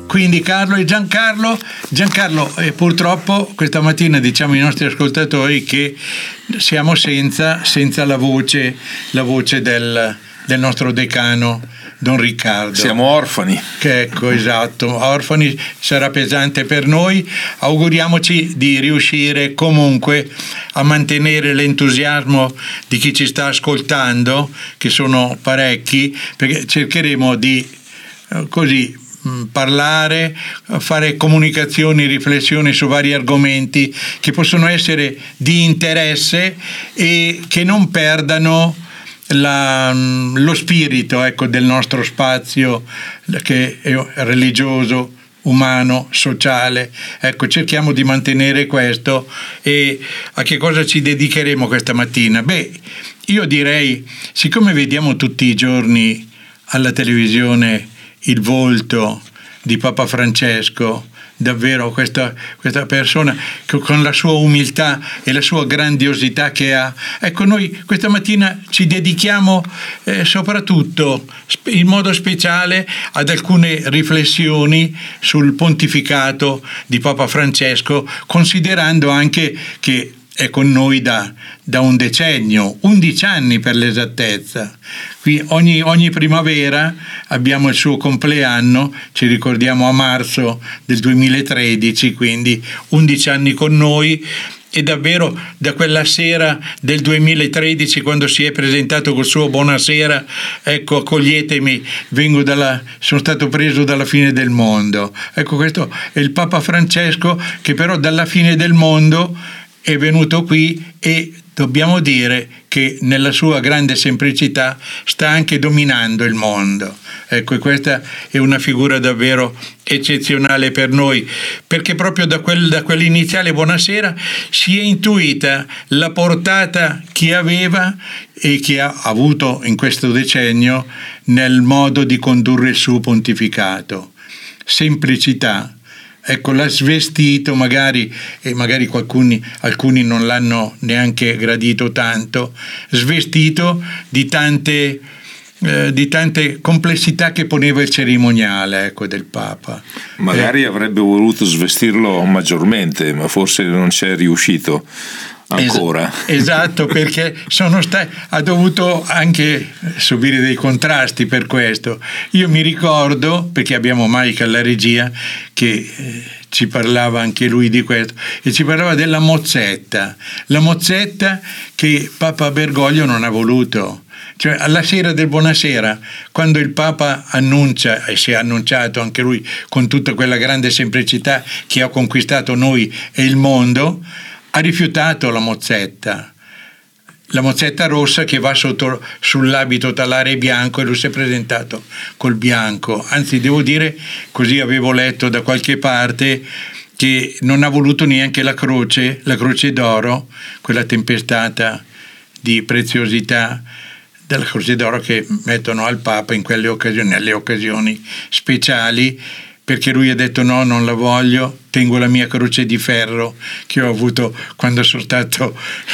quindi Carlo e Giancarlo. Purtroppo questa mattina diciamo ai nostri ascoltatori che siamo senza la voce del nostro decano Don Riccardo. Siamo orfani. Ecco, esatto, orfani, sarà pesante per noi. Auguriamoci di riuscire comunque a mantenere l'entusiasmo di chi ci sta ascoltando, che sono parecchi, perché cercheremo di così parlare, fare comunicazioni, riflessioni su vari argomenti che possono essere di interesse e che non perdano lo spirito, ecco, del nostro spazio, che è religioso, umano, sociale. Ecco, cerchiamo di mantenere questo. E a che cosa ci dedicheremo questa mattina? Beh, io direi, siccome vediamo tutti i giorni alla televisione il volto di Papa Francesco, davvero questa persona che con la sua umiltà e la sua grandiosità che ha, ecco, noi questa mattina ci dedichiamo soprattutto in modo speciale ad alcune riflessioni sul pontificato di Papa Francesco, considerando anche che è con noi da un decennio, 11 anni per l'esattezza. Qui ogni primavera abbiamo il suo compleanno, ci ricordiamo a marzo del 2013, quindi 11 anni con noi. E davvero da quella sera del 2013, quando si è presentato col suo buonasera, ecco, accoglietemi, sono stato preso dalla fine del mondo. Ecco, questo è il Papa Francesco che però dalla fine del mondo è venuto qui, e dobbiamo dire che nella sua grande semplicità sta anche dominando il mondo. Ecco, e questa è una figura davvero eccezionale per noi, perché proprio da quell'iniziale buonasera si è intuita la portata che aveva e che ha avuto in questo decennio nel modo di condurre il suo pontificato. Semplicità. Ecco, l'ha svestito, magari alcuni non l'hanno neanche gradito tanto, svestito di tante complessità che poneva il cerimoniale, ecco, del Papa. Magari avrebbe voluto svestirlo maggiormente, ma forse non c'è riuscito ancora. Esatto, perché ha dovuto anche subire dei contrasti per questo. Io mi ricordo, perché abbiamo Mike alla regia che ci parlava anche lui di questo, e ci parlava della mozzetta, la mozzetta che Papa Bergoglio non ha voluto. Cioè, alla sera del buonasera, quando il Papa annuncia, e si è annunciato anche lui con tutta quella grande semplicità che ha conquistato noi e il mondo, ha rifiutato la mozzetta rossa che va sull'abito talare bianco, e lui si è presentato col bianco. Anzi, devo dire, così avevo letto da qualche parte, che non ha voluto neanche la croce d'oro, quella tempestata di preziosità della croce d'oro che mettono al Papa in quelle occasioni, nelle occasioni speciali, perché lui ha detto no, non la voglio, tengo la mia croce di ferro che ho avuto quando sono stato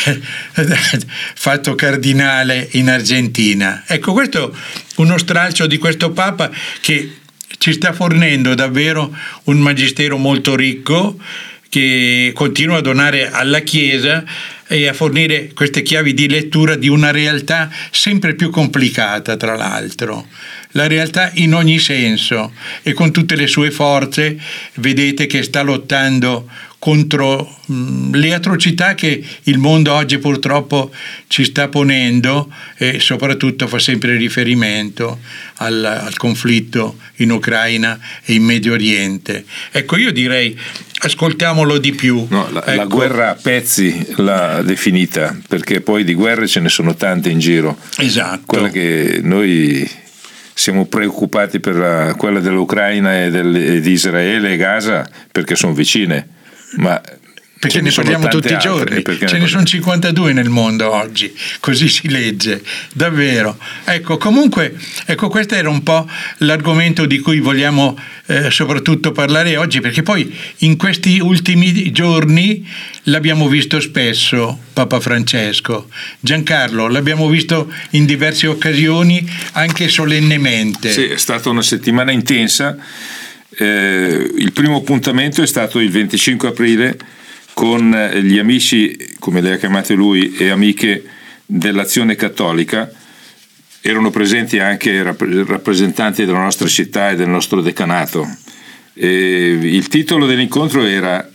fatto cardinale in Argentina. Ecco, questo è uno stralcio di questo Papa che ci sta fornendo davvero un magistero molto ricco, che continua a donare alla Chiesa e a fornire queste chiavi di lettura di una realtà sempre più complicata, tra l'altro. La realtà in ogni senso, e con tutte le sue forze vedete che sta lottando contro le atrocità che il mondo oggi purtroppo ci sta ponendo, e soprattutto fa sempre riferimento al conflitto in Ucraina e in Medio Oriente. Ecco, io direi ascoltiamolo di più. No, la guerra a pezzi l'ha definita, perché poi di guerre ce ne sono tante in giro. Esatto. Quella che noi siamo preoccupati per quella dell'Ucraina e di Israele e Gaza, perché sono vicine, ma perché ne parliamo tutti i giorni, ce ne sono 52 nel mondo oggi, così si legge, davvero. Ecco, comunque, questo era un po' l'argomento di cui vogliamo soprattutto parlare oggi, perché poi in questi ultimi giorni l'abbiamo visto spesso, Papa Francesco. Giancarlo, l'abbiamo visto in diverse occasioni, anche solennemente. Sì, è stata una settimana intensa. Il primo appuntamento è stato il 25 aprile con gli amici, come le ha chiamate lui, e amiche dell'Azione Cattolica. Erano presenti anche rappresentanti della nostra città e del nostro decanato. Il titolo dell'incontro era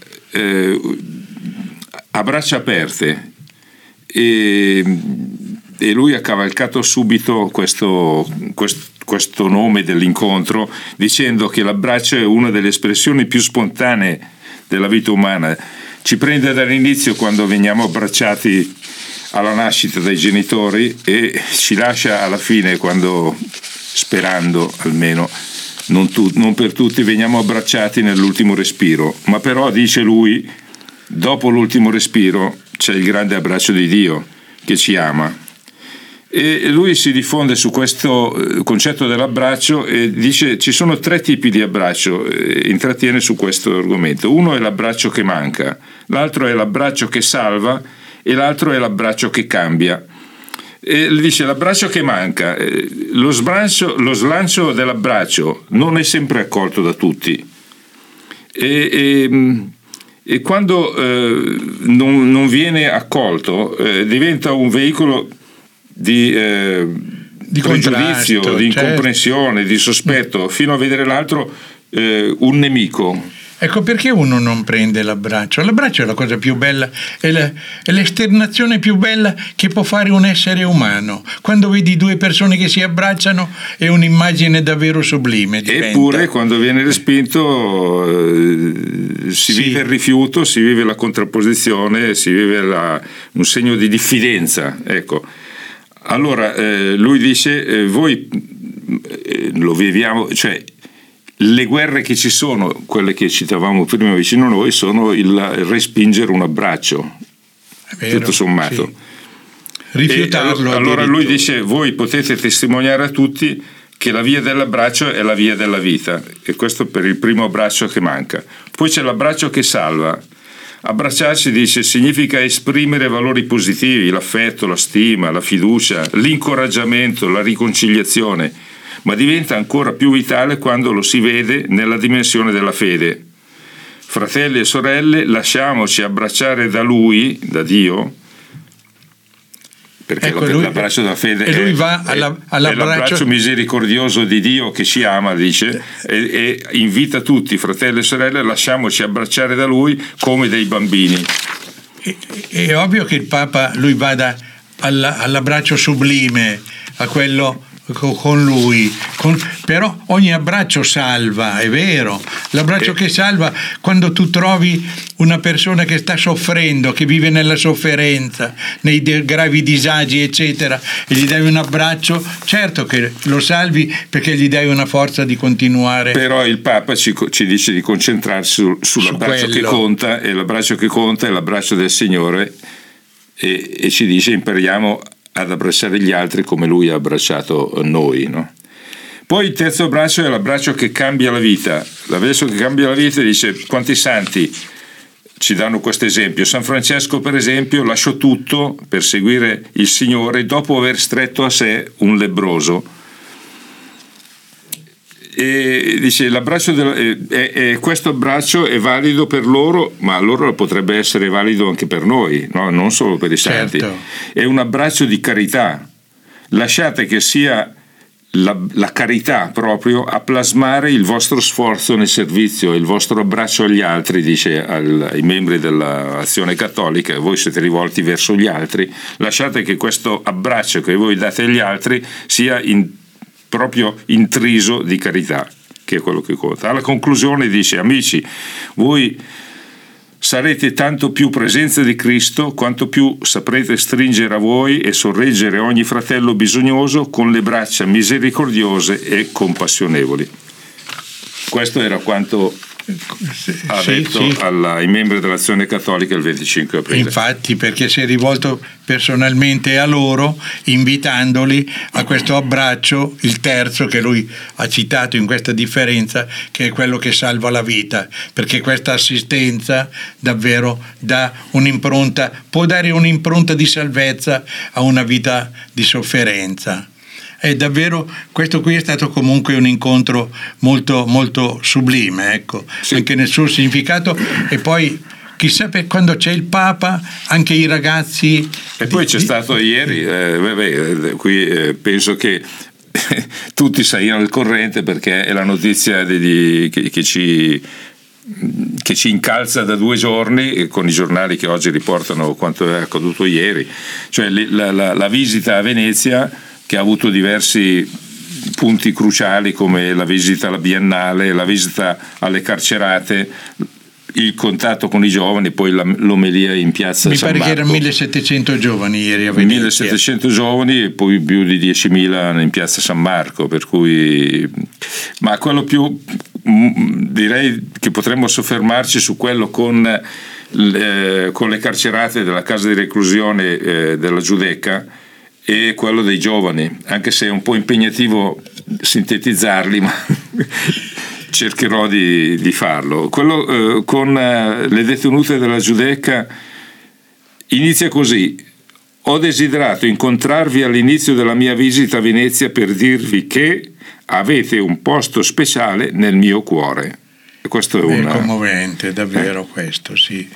A braccia aperte, e lui ha cavalcato subito questo nome dell'incontro, dicendo che l'abbraccio è una delle espressioni più spontanee della vita umana. Ci prende dall'inizio, quando veniamo abbracciati alla nascita dai genitori, e ci lascia alla fine, quando, sperando almeno, non per tutti, veniamo abbracciati nell'ultimo respiro. Ma però, dice lui, dopo l'ultimo respiro c'è il grande abbraccio di Dio che ci ama. E lui si diffonde su questo concetto dell'abbraccio e dice: ci sono 3 tipi di abbraccio, intrattiene su questo argomento. Uno è l'abbraccio che manca, l'altro è l'abbraccio che salva e l'altro è l'abbraccio che cambia. E dice: l'abbraccio che manca, lo slancio dell'abbraccio non è sempre accolto da tutti, e quando non viene accolto diventa un veicolo di pregiudizio, di incomprensione, certo, di sospetto, fino a vedere l'altro un nemico. Ecco perché uno non prende l'abbraccio. L'abbraccio è la cosa più bella, è l'esternazione più bella che può fare un essere umano. Quando vedi 2 persone che si abbracciano è un'immagine davvero sublime. Eppure quando viene respinto si vive il rifiuto, si vive la contrapposizione, si vive un segno di diffidenza. Ecco. Allora lui dice: voi lo viviamo, cioè le guerre che ci sono, quelle che citavamo prima vicino a noi, sono il respingere un abbraccio, vero, tutto sommato. Sì. Rifiutarlo. Allora lui dice: voi potete testimoniare a tutti che la via dell'abbraccio è la via della vita, e questo per il primo abbraccio che manca. Poi c'è l'abbraccio che salva. Abbracciarsi, dice, significa esprimere valori positivi, l'affetto, la stima, la fiducia, l'incoraggiamento, la riconciliazione, ma diventa ancora più vitale quando lo si vede nella dimensione della fede. Fratelli e sorelle, lasciamoci abbracciare da Lui, da Dio, perché ecco, l'abbraccio della fede è l'abbraccio misericordioso di Dio che ci ama, dice, e invita tutti, fratelli e sorelle, lasciamoci abbracciare da Lui come dei bambini. È ovvio che il Papa, lui vada all'abbraccio sublime, a quello con lui, però ogni abbraccio salva, è vero, l'abbraccio che salva, quando tu trovi una persona che sta soffrendo, che vive nella sofferenza, nei gravi disagi eccetera, e gli dai un abbraccio, certo che lo salvi, perché gli dai una forza di continuare. Però il Papa ci dice di concentrarsi sull'abbraccio che conta, e l'abbraccio che conta è l'abbraccio del Signore, e ci dice: impariamo ad abbracciare gli altri come Lui ha abbracciato noi, no? Poi il terzo abbraccio è l'abbraccio che cambia la vita. L'abbraccio che cambia la vita, dice, quanti santi ci danno questo esempio. San Francesco, per esempio, lasciò tutto per seguire il Signore dopo aver stretto a sé un lebbroso. E dice: l'abbraccio questo abbraccio è valido per loro, ma allora potrebbe essere valido anche per noi, no? Non solo per i santi. Certo. È un abbraccio di carità. Lasciate che sia la carità proprio a plasmare il vostro sforzo nel servizio, il vostro abbraccio agli altri, dice ai membri dell'Azione Cattolica. Voi siete rivolti verso gli altri, lasciate che questo abbraccio che voi date agli altri sia proprio intriso di carità, che è quello che conta. Alla conclusione dice: amici, voi sarete tanto più presenza di Cristo quanto più saprete stringere a voi e sorreggere ogni fratello bisognoso con le braccia misericordiose e compassionevoli. Questo era quanto ha detto ai membri dell'Azione Cattolica il 25 aprile. Infatti, perché si è rivolto personalmente a loro, invitandoli a questo abbraccio, il terzo che lui ha citato in questa differenza, che è quello che salva la vita, perché questa assistenza davvero dà un'impronta, può dare un'impronta di salvezza a una vita di sofferenza. È davvero, questo qui è stato comunque un incontro molto, molto sublime, ecco, sì, anche nel suo significato. E poi chissà, per quando c'è il Papa, anche i ragazzi. E poi c'è stato ieri, qui penso che tutti saiano al corrente, perché è la notizia che ci incalza da 2 giorni, con i giornali che oggi riportano quanto è accaduto ieri, cioè la visita a Venezia, che ha avuto diversi punti cruciali, come la visita alla Biennale, la visita alle carcerate, il contatto con i giovani, poi l'omelia in piazza San Marco. Mi pare che erano 1700 giovani ieri a Venezia. 1700 giovani e poi più di 10.000 in piazza San Marco, per cui, ma quello più, direi che potremmo soffermarci su quello con le carcerate della casa di reclusione della Giudecca, e quello dei giovani, anche se è un po' impegnativo sintetizzarli, ma cercherò di farlo. Quello con le detenute della Giudecca inizia così: ho desiderato incontrarvi all'inizio della mia visita a Venezia per dirvi che avete un posto speciale nel mio cuore. E questo è commovente, davvero, questo, sì.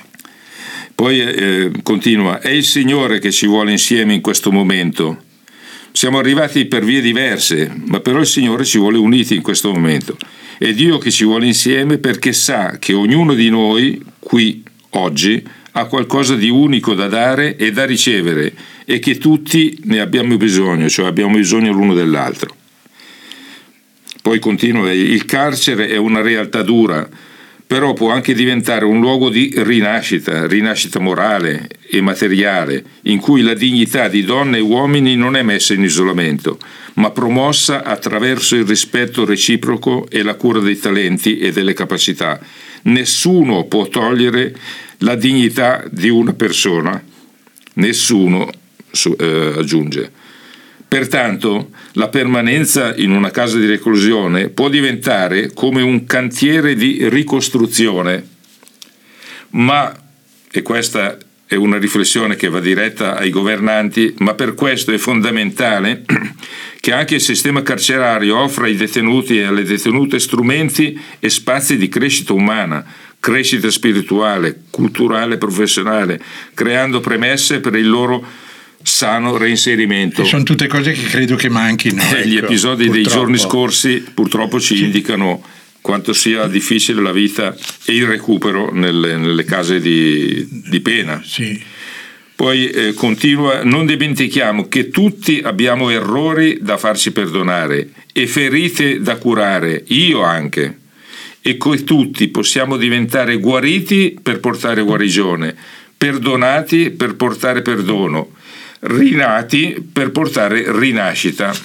Poi continua: è il Signore che ci vuole insieme in questo momento. Siamo arrivati per vie diverse, ma però il Signore ci vuole uniti in questo momento. È Dio che ci vuole insieme, perché sa che ognuno di noi qui oggi ha qualcosa di unico da dare e da ricevere, e che tutti ne abbiamo bisogno, cioè abbiamo bisogno l'uno dell'altro. Poi continua: il carcere è una realtà dura, però può anche diventare un luogo di rinascita morale e materiale, in cui la dignità di donne e uomini non è messa in isolamento, ma promossa attraverso il rispetto reciproco e la cura dei talenti e delle capacità. Nessuno può togliere la dignità di una persona, nessuno, aggiunge. Pertanto, la permanenza in una casa di reclusione può diventare come un cantiere di ricostruzione, ma, e questa è una riflessione che va diretta ai governanti, ma per questo è fondamentale che anche il sistema carcerario offra ai detenuti e alle detenute strumenti e spazi di crescita umana, crescita spirituale, culturale, professionale, creando premesse per il loro sano reinserimento. E sono tutte cose che credo che manchino. Gli episodi dei giorni scorsi purtroppo ci indicano quanto sia difficile la vita e il recupero nelle case di pena. Sì. Poi continua: non dimentichiamo che tutti abbiamo errori da farci perdonare e ferite da curare, io anche, e che tutti possiamo diventare guariti per portare guarigione, perdonati per portare perdono, rinati per portare rinascita.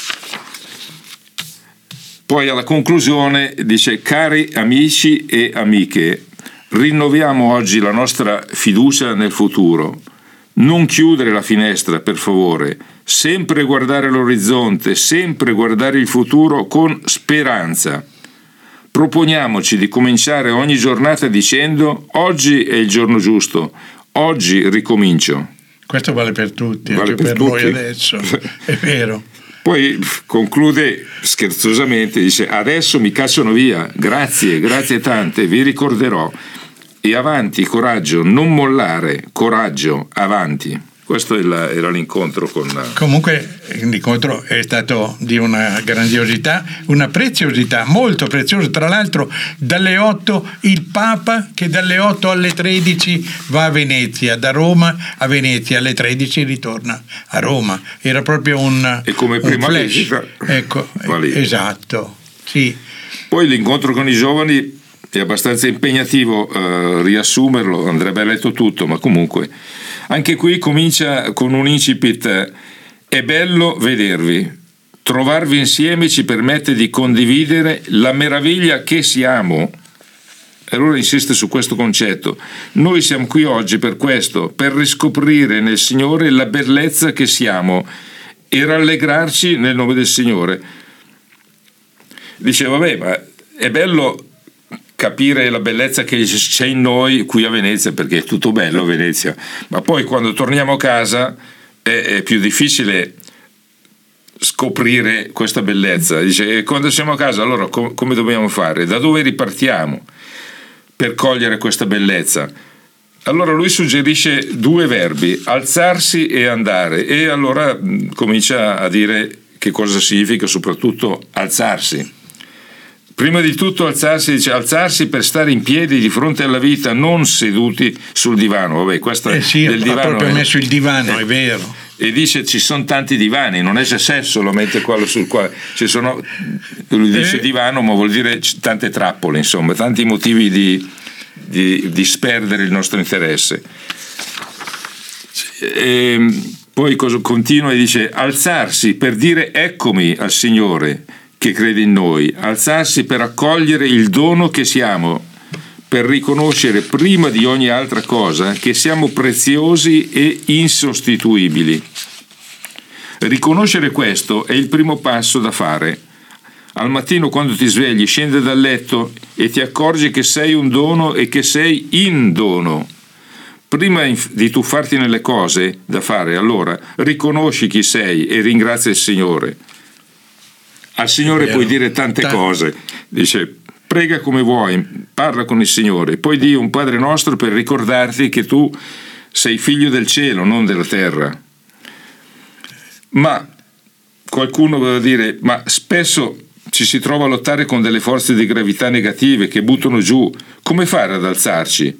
Poi alla conclusione dice: cari amici e amiche, rinnoviamo oggi la nostra fiducia nel futuro. Non chiudere la finestra, per favore, sempre guardare l'orizzonte, sempre guardare il futuro con speranza. Proponiamoci di cominciare ogni giornata dicendo: oggi è il giorno giusto, oggi ricomincio. Questo vale per tutti, vale anche per tutti. Noi adesso, è vero. Poi conclude scherzosamente, dice: adesso mi cacciano via, grazie tante, vi ricorderò. E avanti, coraggio, non mollare, coraggio, avanti. Questo era l'incontro con... Comunque l'incontro è stato di una grandiosità, una preziosità, molto prezioso. Tra l'altro dalle 8 il Papa, che dalle 8 alle 13 va a Venezia, da Roma a Venezia, alle 13 ritorna a Roma. Era proprio un e come prima flash. Visita, ecco, esatto, sì. Poi l'incontro con i giovani è abbastanza impegnativo riassumerlo, andrebbe letto tutto, ma comunque anche qui comincia con un incipit: è bello vedervi, trovarvi insieme ci permette di condividere la meraviglia che siamo. E allora insiste su questo concetto: noi siamo qui oggi per questo, per riscoprire nel Signore la bellezza che siamo e rallegrarci nel nome del Signore. Dice: vabbè, ma è bello capire la bellezza che c'è in noi qui a Venezia, perché è tutto bello a Venezia, ma poi quando torniamo a casa è più difficile scoprire questa bellezza. Dice, e quando siamo a casa, allora come dobbiamo fare? Da dove ripartiamo per cogliere questa bellezza? Allora lui suggerisce 2 verbi, alzarsi e andare, e allora comincia a dire che cosa significa soprattutto alzarsi. Prima di tutto alzarsi, dice alzarsi per stare in piedi di fronte alla vita, non seduti sul divano. Vabbè, questo sì, del divano, ha proprio messo il divano, è vero. E dice ci sono tanti divani, non è se sesso lo mette quello sul quale ci sono, lui dice divano, ma vuol dire tante trappole, insomma, tanti motivi di sperdere il nostro interesse. E poi continua e dice alzarsi per dire eccomi al Signore che crede in noi, alzarsi per accogliere il dono che siamo, per riconoscere prima di ogni altra cosa che siamo preziosi e insostituibili. Riconoscere questo è il primo passo da fare. Al mattino quando ti svegli, scendi dal letto e ti accorgi che sei un dono e che sei in dono. Prima di tuffarti nelle cose da fare, allora riconosci chi sei e ringrazia il Signore. Al Signore puoi dire tante cose, dice prega come vuoi, parla con il Signore, poi di un Padre nostro per ricordarti che tu sei figlio del cielo, non della terra. Ma qualcuno vuole dire, ma spesso ci si trova a lottare con delle forze di gravità negative che buttano giù, come fare ad alzarci?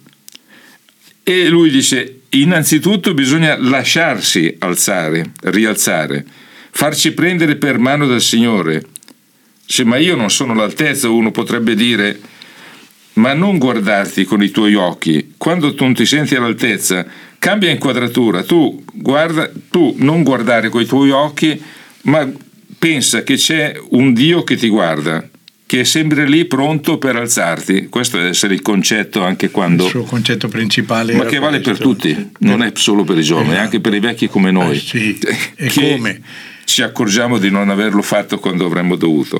E lui dice, innanzitutto bisogna lasciarsi alzare, rialzare, farci prendere per mano dal Signore. Dice, ma io non sono all'altezza, uno potrebbe dire, ma non guardarti con i tuoi occhi, quando tu non ti senti all'altezza, cambia inquadratura, tu non guardare con i tuoi occhi, ma pensa che c'è un Dio che ti guarda, che è sempre lì pronto per alzarti. Questo deve essere il concetto anche quando... Il suo concetto principale. Ma che vale per tutti, non è solo per i giovani, anche per i vecchi come noi. Sì. E che come? Ci accorgiamo di non averlo fatto quando avremmo dovuto.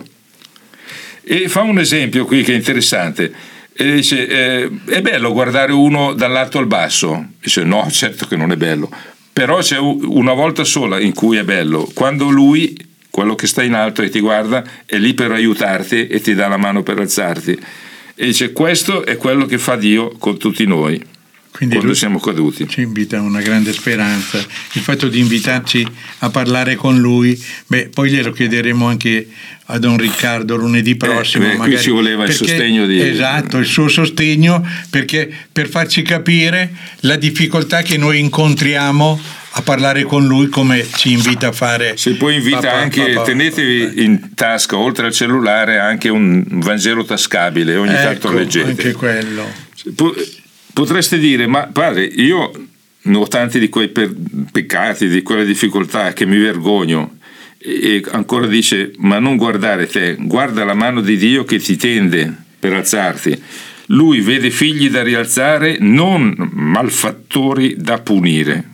E fa un esempio qui che è interessante. E dice, è bello guardare uno dall'alto al basso? Dice, no, certo che non è bello. Però c'è una volta sola in cui è bello, quando lui, quello che sta in alto e ti guarda, è lì per aiutarti e ti dà la mano per alzarti. E dice, questo è quello che fa Dio con tutti noi. Quindi quando siamo caduti. Ci invita a una grande speranza. Il fatto di invitarci a parlare con lui, poi glielo chiederemo anche a Don Riccardo lunedì prossimo. Qui ci voleva il sostegno di... Esatto, il suo sostegno, perché per farci capire la difficoltà che noi incontriamo a parlare con lui, come ci invita a fare. Se poi invita tenetevi in tasca, oltre al cellulare, anche un Vangelo tascabile, ogni tanto leggete. Anche quello. Potreste dire, ma padre, io ne ho tanti di quei peccati, di quelle difficoltà che mi vergogno. E ancora dice, ma non guardare te, guarda la mano di Dio che ti tende per alzarti. Lui vede figli da rialzare, non malfattori da punire.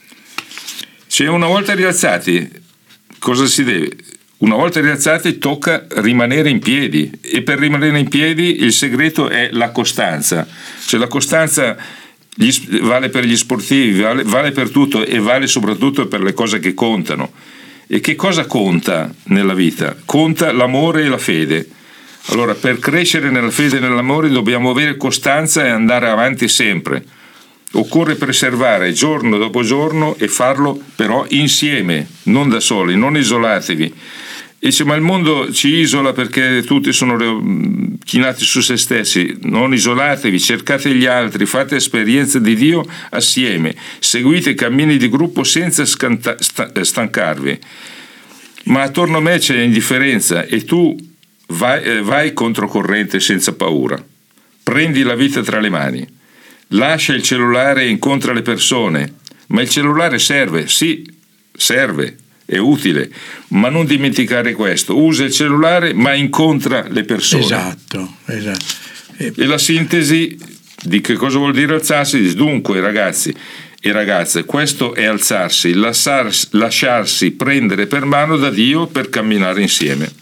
Se una volta rialzati, cosa si deve? Una volta rialzati tocca rimanere in piedi, e per rimanere in piedi il segreto è la costanza. Cioè la costanza vale per gli sportivi, vale per tutto, e vale soprattutto per le cose che contano. E che cosa conta nella vita? Conta l'amore e la fede. Allora, per crescere nella fede e nell'amore dobbiamo avere costanza e andare avanti sempre. Occorre preservare giorno dopo giorno, e farlo però insieme, non da soli, non isolatevi. E dice, ma il mondo ci isola perché tutti sono chinati su se stessi. Non isolatevi, cercate gli altri, fate esperienza di Dio assieme, seguite cammini di gruppo senza stancarvi. Ma attorno a me c'è indifferenza, e tu vai controcorrente senza paura. Prendi la vita tra le mani, lascia il cellulare e incontra le persone. Ma il cellulare serve, sì, serve, è utile, ma non dimenticare questo: usa il cellulare ma incontra le persone. Esatto. E la sintesi di che cosa vuol dire alzarsi? Dunque, ragazzi e ragazze, questo è alzarsi, lasciarsi prendere per mano da Dio per camminare insieme.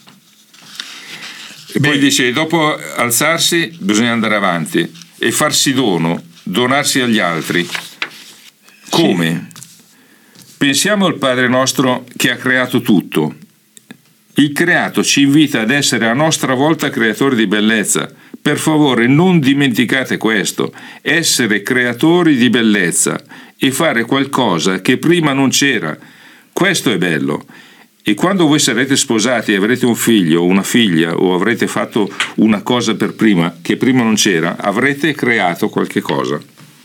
E poi dice, dopo alzarsi bisogna andare avanti e farsi donarsi agli altri. Come? Pensiamo al Padre nostro che ha creato tutto, Il creato ci invita ad essere a nostra volta creatori di bellezza. Per favore, non dimenticate questo: essere creatori di bellezza e fare qualcosa che prima non c'era. Questo è bello. E quando voi sarete sposati e avrete un figlio o una figlia, o avrete fatto una cosa per prima che prima non c'era, avrete creato qualche cosa.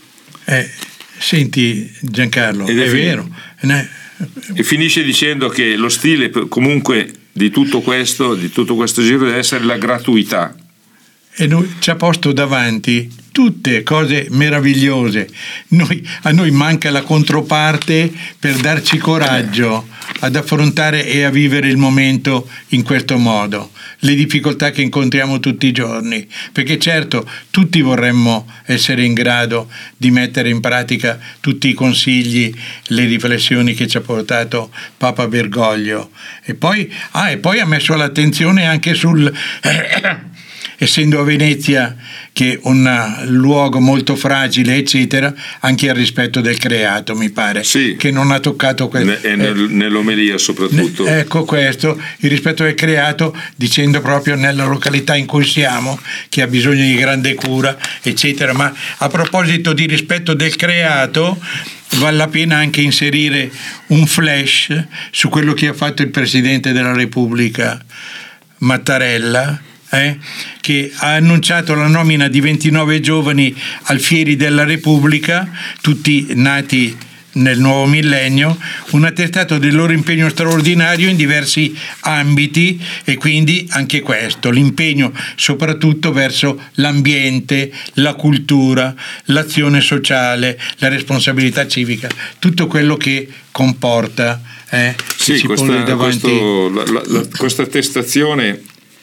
Senti Giancarlo, è vero. E finisce dicendo che lo stile comunque di tutto questo giro deve essere la gratuità. E ci ha posto davanti tutte cose meravigliose. A noi manca la controparte per darci coraggio ad affrontare e a vivere il momento in questo modo, le difficoltà che incontriamo tutti i giorni, perché certo tutti vorremmo essere in grado di mettere in pratica tutti i consigli, le riflessioni che ci ha portato Papa Bergoglio, e poi ha messo l'attenzione anche sul essendo a Venezia, che è un luogo molto fragile, eccetera, anche al rispetto del creato, mi pare, sì, che non ha toccato questo. Nell'omelia soprattutto. Ecco questo, il rispetto del creato, dicendo proprio nella località in cui siamo, che ha bisogno di grande cura, eccetera. Ma a proposito di rispetto del creato, vale la pena anche inserire un flash su quello che ha fatto il Presidente della Repubblica, Mattarella, che ha annunciato la nomina di 29 giovani alfieri della Repubblica, tutti nati nel nuovo millennio, un attestato del loro impegno straordinario in diversi ambiti, e quindi anche questo, l'impegno soprattutto verso l'ambiente, la cultura, l'azione sociale, la responsabilità civica, tutto quello che comporta sì, si pone davanti. Questa attestazione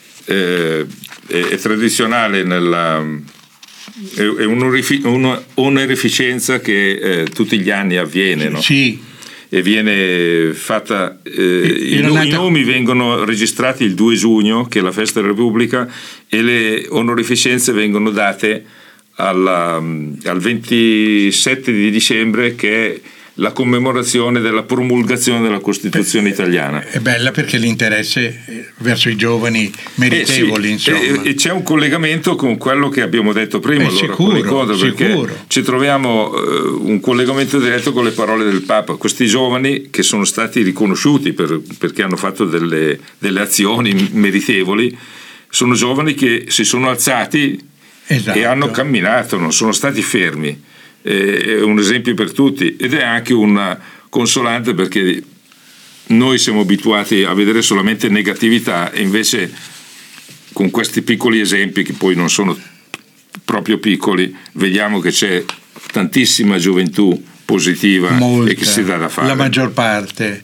è tradizionale, è un'onorificenza che tutti gli anni avviene, no? Sì. E viene fatta, i nomi vengono registrati il 2 giugno, che è la festa della Repubblica, e le onorificenze vengono date al 27 di dicembre, che è la commemorazione della promulgazione della Costituzione italiana. È bella perché l'interesse verso i giovani meritevoli, sì, insomma. E c'è un collegamento con quello che abbiamo detto prima, sicuro. Perché ci troviamo un collegamento diretto con le parole del Papa. Questi giovani che sono stati riconosciuti perché hanno fatto delle azioni meritevoli, sono giovani che si sono alzati, esatto, e hanno camminato, non sono stati fermi. È un esempio per tutti, ed è anche una consolante, perché noi siamo abituati a vedere solamente negatività, e invece con questi piccoli esempi, che poi non sono proprio piccoli, vediamo che c'è tantissima gioventù positiva, molta, e che si dà da fare. La maggior parte,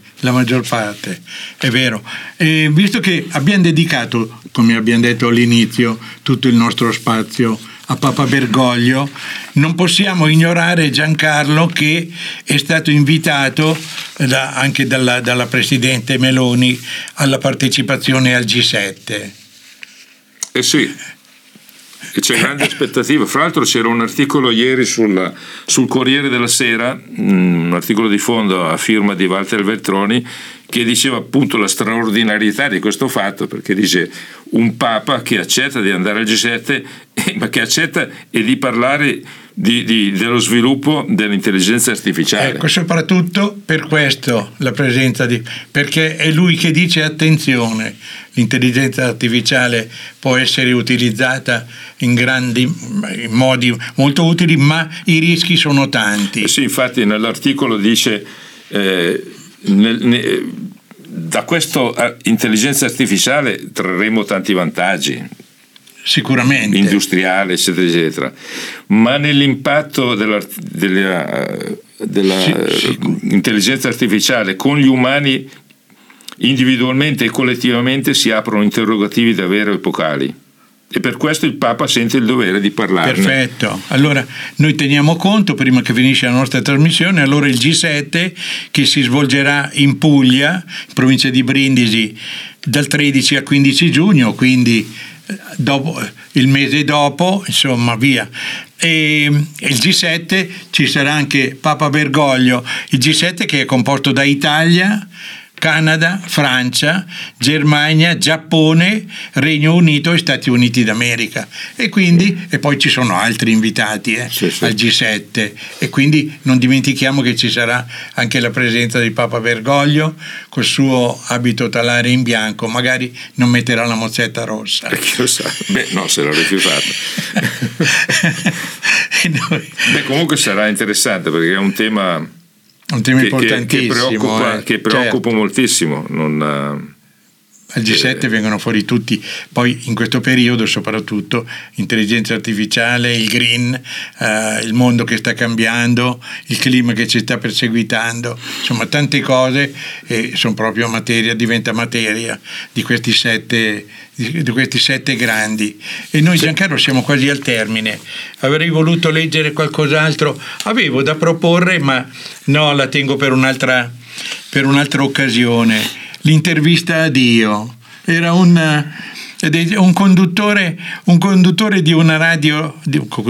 è vero. E visto che abbiamo dedicato, come abbiamo detto all'inizio, tutto il nostro spazio a Papa Bergoglio, non possiamo ignorare Giancarlo, che è stato invitato anche dalla Presidente Meloni alla partecipazione al G7. Sì, e c'è grande aspettativa. Fra l'altro c'era un articolo ieri sul Corriere della Sera, un articolo di fondo a firma di Walter Veltroni, che diceva appunto la straordinarietà di questo fatto, perché dice un Papa che accetta di andare al G7, ma che accetta e di parlare dello sviluppo dell'intelligenza artificiale. Ecco, soprattutto per questo la presenza perché è lui che dice attenzione, l'intelligenza artificiale può essere utilizzata in modi molto utili, ma i rischi sono tanti. Sì, infatti nell'articolo dice da questa intelligenza artificiale trarremo tanti vantaggi, sicuramente, industriale, eccetera eccetera, ma nell'impatto della intelligenza artificiale con gli umani individualmente e collettivamente si aprono interrogativi davvero epocali, e per questo il Papa sente il dovere di parlarne. Perfetto, allora noi teniamo conto, prima che finisce la nostra trasmissione, allora il G7 che si svolgerà in Puglia, in provincia di Brindisi, dal 13 al 15 giugno, quindi dopo, il mese dopo, insomma, via. E il G7 ci sarà anche Papa Bergoglio, il G7 che è composto da Italia, Canada, Francia, Germania, Giappone, Regno Unito e Stati Uniti d'America, e poi ci sono altri invitati al G7, e quindi non dimentichiamo che ci sarà anche la presenza di Papa Bergoglio col suo abito talare in bianco, magari non metterà la mozzetta rossa. Chi lo sa? Beh, no, se l'ha rifiutato. Beh, comunque sarà interessante, perché è un tema importantissimo, che preoccupa moltissimo. Al G7 vengono fuori tutti, poi in questo periodo soprattutto intelligenza artificiale, il green, il mondo che sta cambiando, il clima che ci sta perseguitando, insomma tante cose, e sono proprio diventa materia di questi sette grandi. E noi, Giancarlo, siamo quasi al termine. Avrei voluto leggere qualcos'altro, avevo da proporre, ma no, la tengo per un'altra occasione. L'intervista a Dio. Era un conduttore di una radio,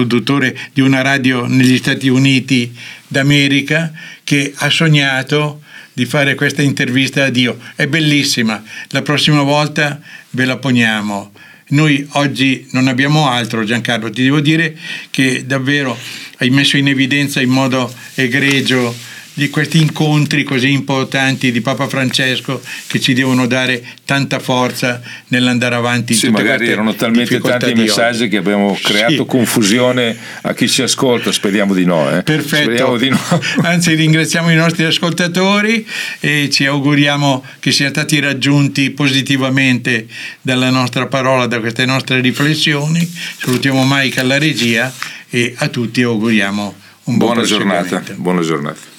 negli Stati Uniti d'America, che ha sognato di fare questa intervista a Dio. È bellissima, la prossima volta ve la poniamo. Noi oggi non abbiamo altro, Giancarlo, ti devo dire che davvero hai messo in evidenza in modo egregio di questi incontri così importanti di Papa Francesco, che ci devono dare tanta forza nell'andare avanti. Sì, magari erano talmente tanti messaggi che abbiamo creato confusione a chi ci ascolta. Speriamo di no. Perfetto. Speriamo di no. Anzi, ringraziamo i nostri ascoltatori e ci auguriamo che siano stati raggiunti positivamente dalla nostra parola, da queste nostre riflessioni. Salutiamo Mike alla regia e a tutti auguriamo un buon giornata. Buona giornata.